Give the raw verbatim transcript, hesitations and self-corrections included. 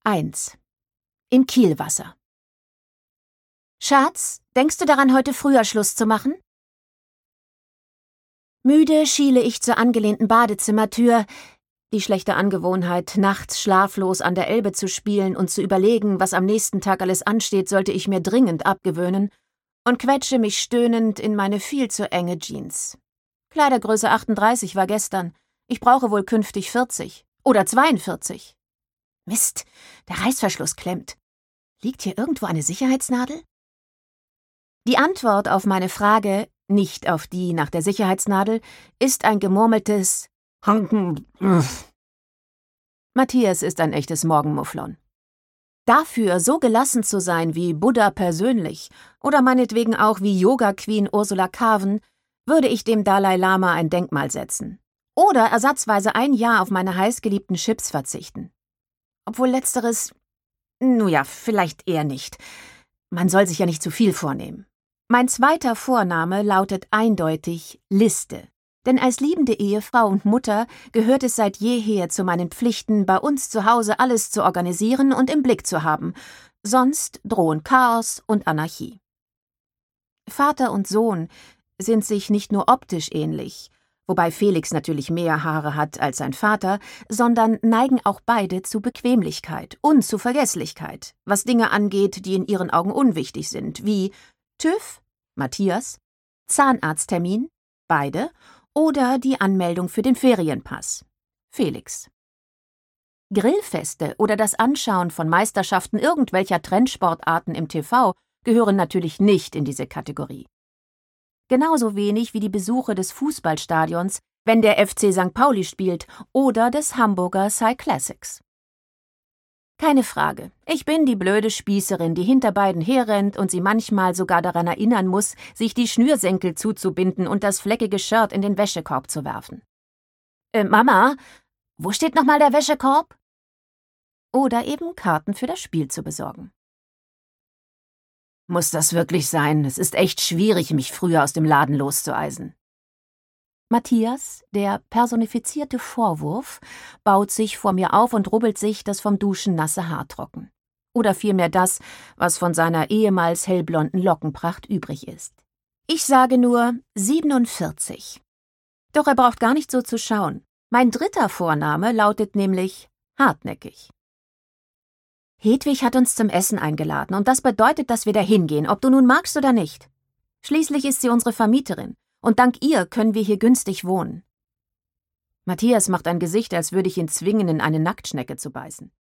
eins. In Kielwasser. Schatz, denkst du daran, heute früher Schluss zu machen? Müde schiele ich zur angelehnten Badezimmertür. Die schlechte Angewohnheit, nachts schlaflos an der Elbe zu spielen und zu überlegen, was am nächsten Tag alles ansteht, sollte ich mir dringend abgewöhnen, und quetsche mich stöhnend in meine viel zu enge Jeans. Kleidergröße achtunddreißig war gestern. Ich brauche wohl künftig vierzig. Oder zweiundvierzig. Mist, der Reißverschluss klemmt. Liegt hier irgendwo eine Sicherheitsnadel? Die Antwort auf meine Frage, nicht auf die nach der Sicherheitsnadel, ist ein gemurmeltes Matthias ist ein echtes Morgenmufflon. Dafür, so gelassen zu sein wie Buddha persönlich oder meinetwegen auch wie Yoga-Queen Ursula Carven, würde ich dem Dalai Lama ein Denkmal setzen. Oder ersatzweise ein Jahr auf meine heißgeliebten Chips verzichten. Obwohl letzteres, nun ja, vielleicht eher nicht. Man soll sich ja nicht zu viel vornehmen. Mein zweiter Vorname lautet eindeutig Liste. Denn als liebende Ehefrau und Mutter gehört es seit jeher zu meinen Pflichten, bei uns zu Hause alles zu organisieren und im Blick zu haben. Sonst drohen Chaos und Anarchie. Vater und Sohn sind sich nicht nur optisch ähnlich, wobei Felix natürlich mehr Haare hat als sein Vater, sondern neigen auch beide zu Bequemlichkeit und zu Vergesslichkeit, was Dinge angeht, die in ihren Augen unwichtig sind, wie TÜV, Matthias, Zahnarzttermin, beide, oder die Anmeldung für den Ferienpass, Felix. Grillfeste oder das Anschauen von Meisterschaften irgendwelcher Trendsportarten im T V gehören natürlich nicht in diese Kategorie. Genauso wenig wie die Besuche des Fußballstadions, wenn der F C Sankt Pauli spielt, oder des Hamburger Cyclassics. Keine Frage, ich bin die blöde Spießerin, die hinter beiden herrennt und sie manchmal sogar daran erinnern muss, sich die Schnürsenkel zuzubinden und das fleckige Shirt in den Wäschekorb zu werfen. Äh, Mama, wo steht nochmal der Wäschekorb? Oder eben Karten für das Spiel zu besorgen. Muss das wirklich sein? Es ist echt schwierig, mich früher aus dem Laden loszueisen. Matthias, der personifizierte Vorwurf, baut sich vor mir auf und rubbelt sich das vom Duschen nasse Haar trocken. Oder vielmehr das, was von seiner ehemals hellblonden Lockenpracht übrig ist. Ich sage nur siebenundvierzig. Doch er braucht gar nicht so zu schauen. Mein dritter Vorname lautet nämlich hartnäckig. Hedwig hat uns zum Essen eingeladen und das bedeutet, dass wir da hingehen, ob du nun magst oder nicht. Schließlich ist sie unsere Vermieterin. Und dank ihr können wir hier günstig wohnen. Matthias macht ein Gesicht, als würde ich ihn zwingen, in eine Nacktschnecke zu beißen.